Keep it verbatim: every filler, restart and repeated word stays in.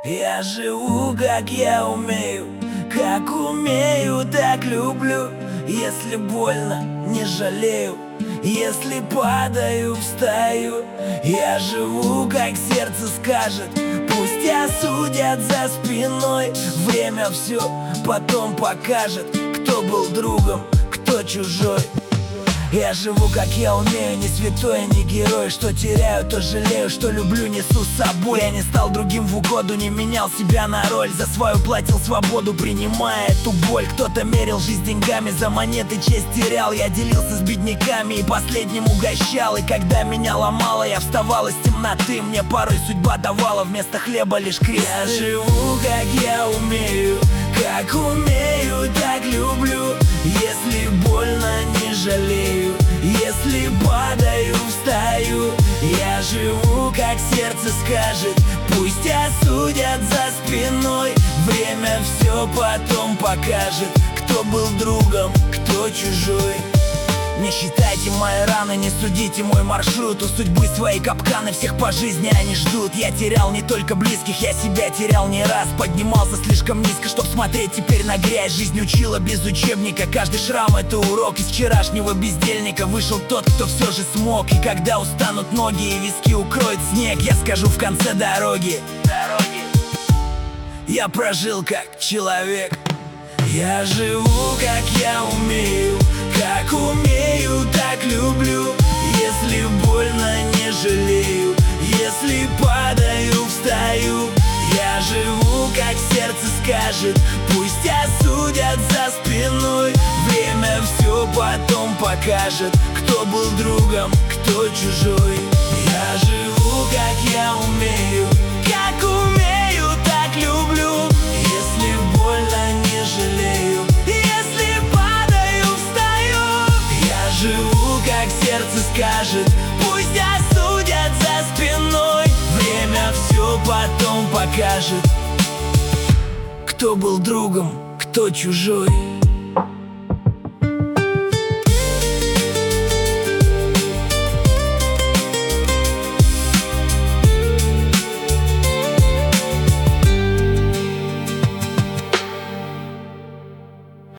Я живу, как я умею, как умею, так люблю. Если больно, не жалею, если падаю, встаю. Я живу, как сердце скажет, пусть осудят за спиной. Время все потом покажет, кто был другом, кто чужой. Я живу, как я умею, не святой, не герой. Что теряю, то жалею, что люблю, несу с собой. Я не стал другим в угоду, не менял себя на роль. За свою платил свободу, принимая эту боль. Кто-то мерил жизнь деньгами, за монеты честь терял. Я делился с бедняками и последним угощал. И когда меня ломало, я вставал из темноты. Мне порой судьба давала вместо хлеба лишь крест. Я живу, как я умею, как умею, так люблю. Если больно, не жалею, если падаю, встаю. Я живу, как сердце скажет, пусть осудят за спиной. Время все потом покажет, кто был другом, кто чужой. Не считайте мои раны, не судите мой маршрут. У судьбы свои капканы, всех по жизни они ждут. Я терял не только близких, я себя терял не раз. Поднимался слишком низко, чтоб смотреть теперь на грязь. Жизнь учила без учебника, каждый шрам это урок. Из вчерашнего бездельника вышел тот, кто все же смог. И когда устанут ноги и виски укроет снег, я скажу в конце дороги: дороги. Я прожил как человек. Я живу, как я умею, как умею, так люблю. Если больно, не жалею, если падаю, встаю. Я живу, как сердце скажет, пусть осудят за спиной. Время все потом покажет, кто был другом, кто чужой. Я живу, как я умею, как умею, так люблю. Если больно, не жалею, если падаю, встаю. Я живу, как сердце скажет, пусть осудят за спиной. Время все потом покажет, кто был другом, кто чужой.